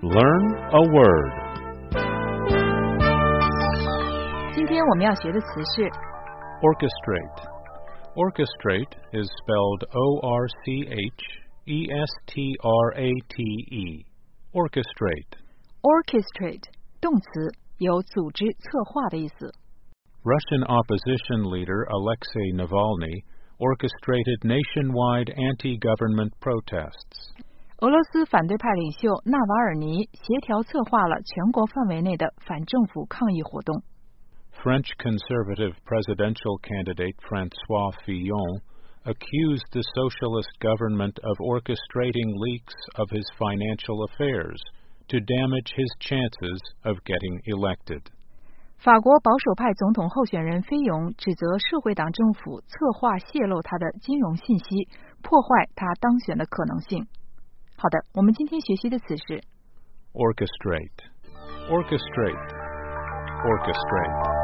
Learn a word. 今天我们要学的词是 Orchestrate. Orchestrate is spelled O-R-C-H-E-S-T-R-A-T-E. Orchestrate. orchestrate 动词，有组织、策划的意思。 Russian opposition leader Alexei Navalny orchestrated nationwide anti-government protests. 俄罗斯反对派领袖纳瓦尔尼协调策划了全国范围内的反政府抗议活动。 French Conservative presidential candidate François Fillon accused the socialist government of orchestrating leaks of his financial affairs to damage his chances of getting elected. 法国保守派总统候选人菲永指责社会党政府策划泄露他的金融信息，破坏他当选的可能性。好的，我们今天学习的词是 Orchestrate. Orchestrate. Orchestrate.